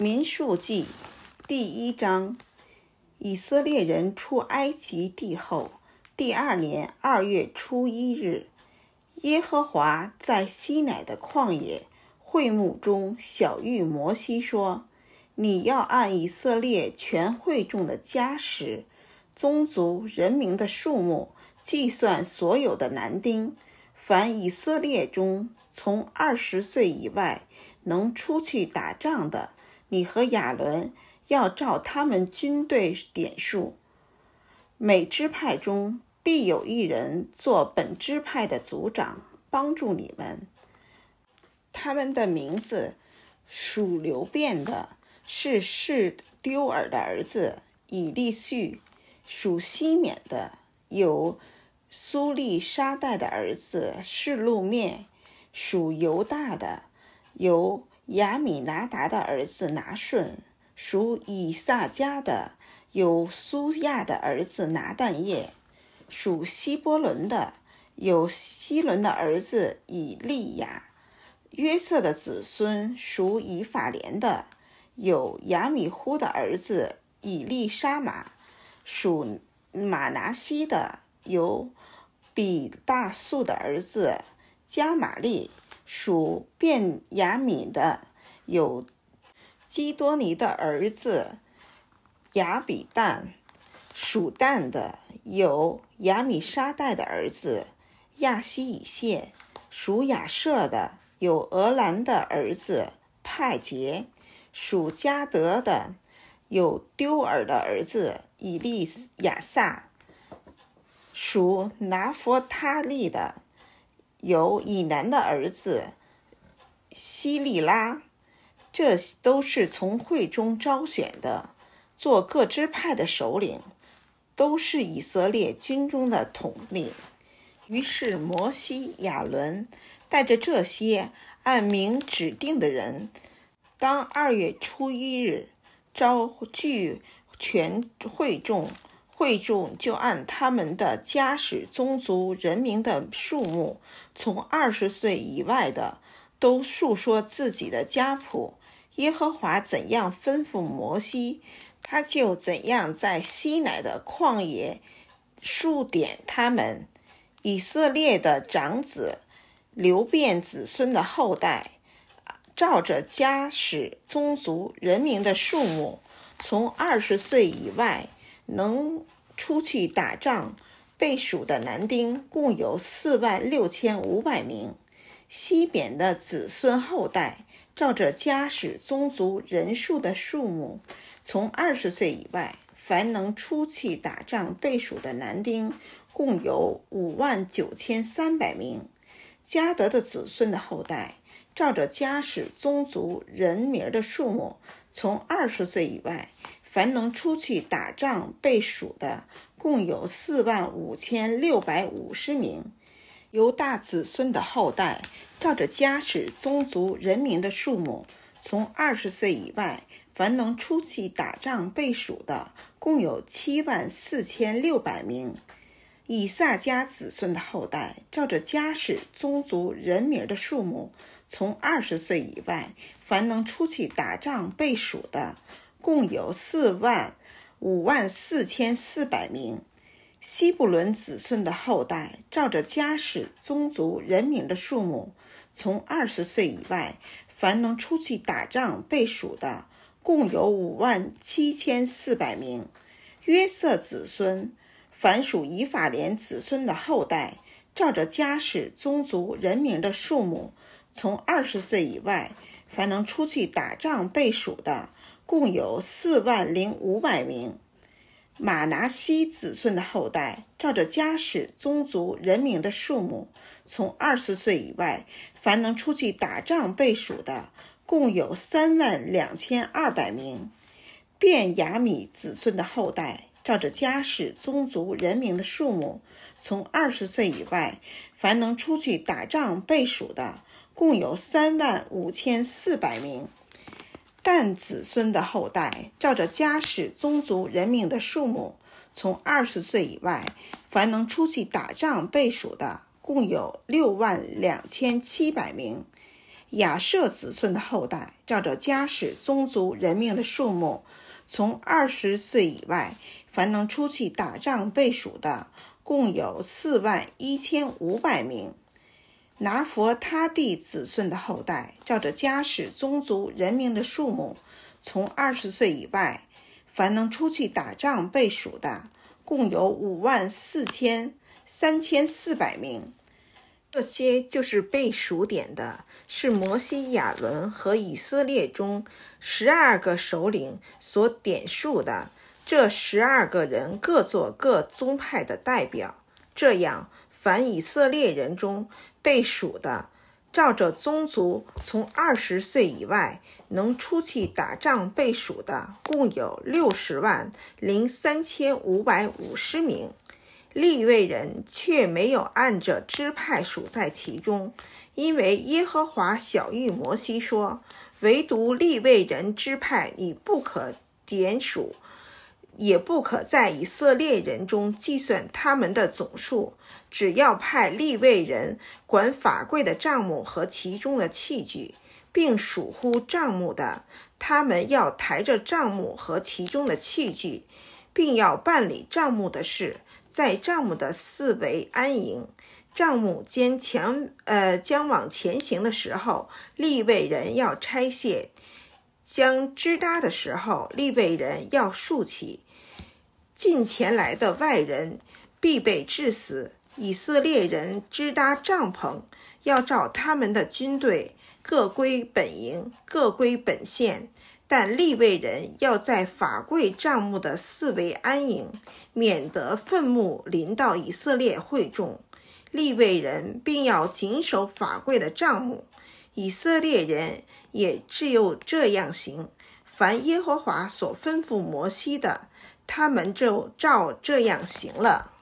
民数记第1章。以色列人出埃及地后，第2年2月初1日，耶和华在西乃的旷野会幕中晓谕摩西说：你要按以色列全会众的家室、宗族、人民的数目计算所有的男丁，凡以色列中从20岁以外能出去打仗的，你和亚伦要照他们军队点数，每支派中必有一人做本支派的族长，帮助你们。他们的名字：属流便的是示丢尔的儿子以利续；属西缅的有苏利沙代的儿子示路面；属犹大的有亚米拿达的儿子拿顺；属以萨迦的有苏亚的儿子拿但业；属希伯伦的有希伦的儿子以利亚；约瑟的子孙属以法莲的有亚米忽的儿子以利沙玛；属马拿西的有比大素的儿子加玛利；属便雅悯的有基多尼的儿子亚比旦；属但的有亚米沙代的儿子亚希以谢；属亚舍的有俄兰的儿子派杰；属加德的有丢尔的儿子以利亚撒；属拿佛他利的有以南的儿子希利拉。这都是从会中招选的，做各支派的首领，都是以色列军中的统领。于是摩西、亚伦带着这些按名指定的人，当2月初1日召聚全会众，会众就按他们的家室、宗族、人民的数目，从20岁以外的都述说自己的家谱。耶和华怎样吩咐摩西，他就怎样在西乃的旷野数点他们。以色列的长子流便子孙的后代，照着家室、宗族、人民的数目，从20岁以外能出去打仗被数的男丁共有46500名。西缅的子孙后代，照着家室、宗族、人数的数目，从20岁以外凡能出去打仗被数的男丁共有59300名。迦得的子孙的后代，照着家室、宗族、人名的数目，从20岁以外凡能出去打仗被数的共有45650名。犹大子孙的后代，照着家室、宗族、人民的数目，从20岁以外凡能出去打仗被数的共有74600名。以萨迦子孙的后代，照着家室、宗族、人民的数目，从20岁以外凡能出去打仗被数的共有45400名。希布伦子孙的后代，照着家室、宗族、人民的数目，从20岁以外凡能出去打仗被数的共有57400名。约瑟子孙凡属以法莲子孙的后代，照着家室、宗族、人民的数目，从20岁以外凡能出去打仗被数的共有40500名。马拿西子孙的后代，照着家室、宗族、人民的数目，从20岁以外凡能出去打仗被数的共有32200名。便雅悯子孙的后代，照着家室、宗族、人民的数目，从20岁以外凡能出去打仗被数的共有35400名。但子孙的后代，照着家室、宗族、人民的数目，从20岁以外凡能出去打仗被数的共有62700名。 亚设子孙的后代，照着家室宗族人命的数目，从20岁以外，凡能出去打仗被数的，共有41500名。拿佛他地子孙的后代，照着家室宗族人民的数目，从20岁以外，凡能出去打仗被数的，共有54300名。这些就是被数点的，是摩西、亚伦和以色列中12个首领所点数的。这12个人各做各宗派的代表。这样，凡以色列人中被数的，照着宗族从20岁以外能出去打仗被数的，共有603550名。利未人却没有按着支派数在其中，因为耶和华晓谕摩西说，唯独利未人支派你不可点数，也不可在以色列人中计算他们的总数，只要派利未人管法柜的帐幕和其中的器具，并属乎帐幕的，他们要抬着帐幕和其中的器具，并要办理帐幕的事，在帐幕的四围安营。帐幕将往前行的时候，利未人要拆卸；将支搭的时候，利未人要竖起。近前来的外人必被治死。以色列人支搭帐篷，要照他们的军队，各归本营，各归本县。但利未人要在法柜帐幕的四围安营，免得愤怒临到以色列会众。利未人并要谨守法柜的帐幕，以色列人也只有这样行。凡耶和华所吩咐摩西的，他们就照这样行了。